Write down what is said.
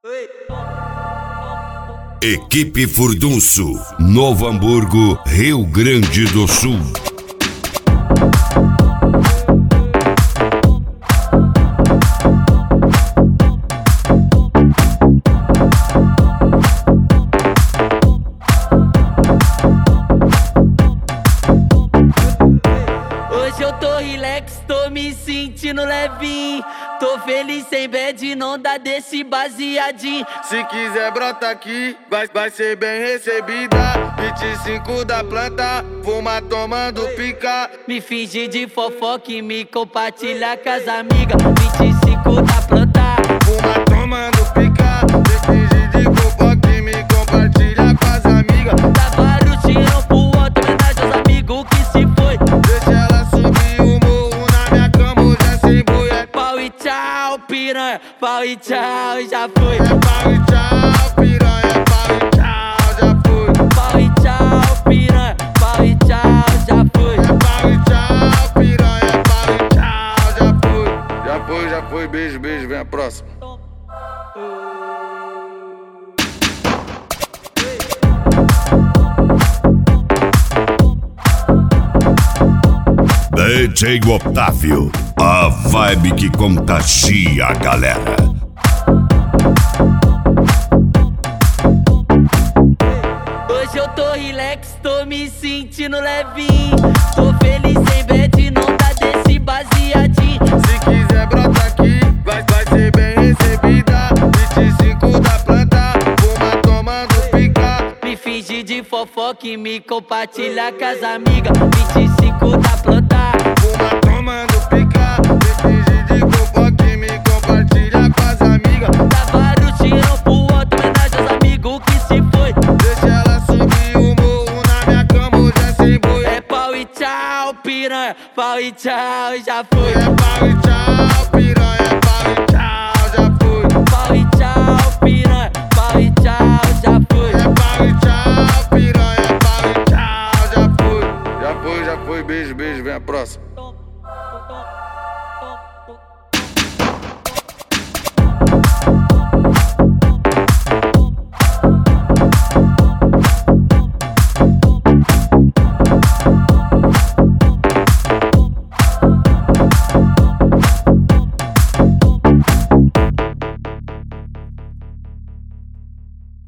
Equipe Furdunço, Novo Hamburgo, Rio Grande do Sul. Hoje eu tô relax, tô me sentindo levinho. Tô feliz sem bad, não dá desse baseadinho. Se quiser brota aqui, vai ser bem recebida. 25 da planta, fuma tomando pica. Me finge de fofoca e me compartilha com as amigas. 25 da planta, fuma tomando pica. Me finge de fofoca e me compartilha com as amigas. dá vários tirão pro outro, homenagem aos amigos que se foi. Deixa ela subir o morro na minha cama, hoje é sem boi. É Pau e tchau, piranha, pau e tchau, já foi. pau e tchau, piranha, é pau e tchau, já foi. Pau e tchau, piranha, pau e tchau, já foi. Pau e tchau, piranha, é pau e tchau, já foi. Já foi, beijo, beijo, vem a próxima. DJ Otávio, a vibe que contagia a galera. Hoje eu tô relax, tô me sentindo levinho. Tô feliz sem bad, não dá desse baseadinho. Se quiser brota aqui, vai ser bem recebida. 25 da planta, fuma tomando pica. Me finge de fofoca e me compartilha com as amigas. 25 da planta, Fuma tomando pica. Me finge de fofoca e me compartilha com as amigas. dá vários tirão pro outro, homenagem aos amigos que se foi. Deixa ela subir o morro na minha cama, hoje é sem boi. É pau e tchau, piranha, pau e tchau, já foi. Pau e tchau, piranha, é pau e tchau, já foi. Pau e tchau, piranha, pau e tchau, já foi. Pau e tchau, piranha, é pau e tchau, já foi. Já foi, beijo, beijo, vem a próxima.